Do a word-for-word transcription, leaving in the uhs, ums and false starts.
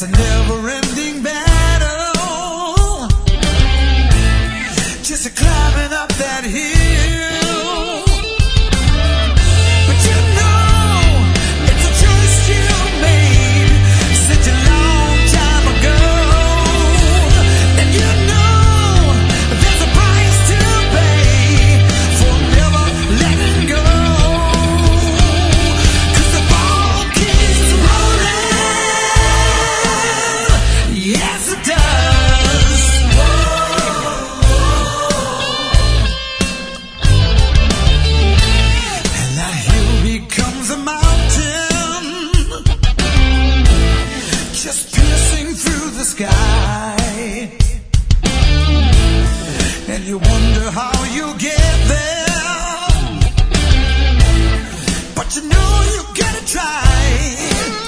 It's a never-ending battle, just climbing up that hill. But you know, it's a choice you made such a long time ago. And you know, there's a price to pay for never letting go. 'Cause the ball keeps rolling. Yes, it does. And now here becomes a mountain, just piercing through the sky. And you wonder how you'll get there, but you know you gotta try.